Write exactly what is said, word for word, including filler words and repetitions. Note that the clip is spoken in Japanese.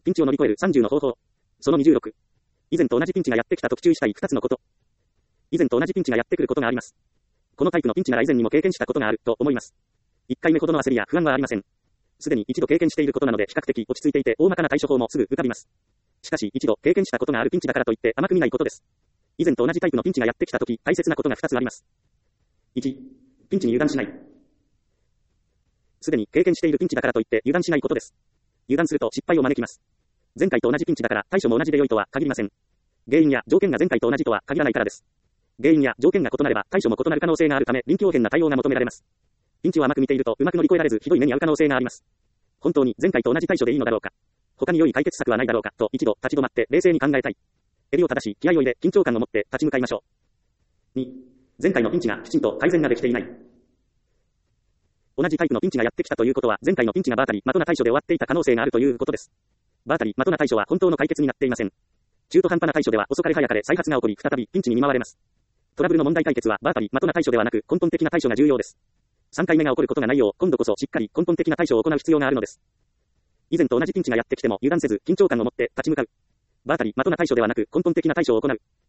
ピンチを乗り越えるさんじゅうの方法。そのにじゅうろく。以前と同じピンチがやってきたと注意したいふたつのこと。以前と同じピンチがやってくることがあります。このタイプのピンチなら以前にも経験したことがあると思います。いっかいめほどの焦りや不安はありません。すでに一度経験していることなので比較的落ち着いていて大まかな対処法もすぐ浮かびます。しかし一度経験したことがあるピンチだからといって甘く見ないことです。以前と同じタイプのピンチがやってきたとき大切なことがふたつあります。いち、ピンチに油断しない。すでに経験しているピンチだからといって油断しないことです。油断すると失敗を招きます。前回と同じピンチだから対処も同じで良いとは限りません。原因や条件が前回と同じとは限らないからです。原因や条件が異なれば対処も異なる可能性があるため臨機応変な対応が求められます。ピンチを甘く見ているとうまく乗り越えられずひどい目に遭う可能性があります。本当に前回と同じ対処でいいのだろうか。他に良い解決策はないだろうかと一度立ち止まって冷静に考えたい。襟を正し気合を入れ緊張感を持って立ち向かいましょう。に、前回のピンチがきちんと改善ができていない。同じタイプのピンチがやってきたということは前回のピンチが場当たり的な対処で終わっていた可能性があるということです。場当たり的な対処は本当の解決になっていません。中途半端な対処では遅かれ早かれ再発が起こり再びピンチに見舞われます。トラブルの問題解決は場当たり的な対処ではなく根本的な対処が重要です。さんかいめが起こることがないよう今度こそしっかり根本的な対処を行う必要があるのです。以前と同じピンチがやってきても油断せず緊張感を持って立ち向かう。場当たり的な対処ではなく根本的な対処を行う。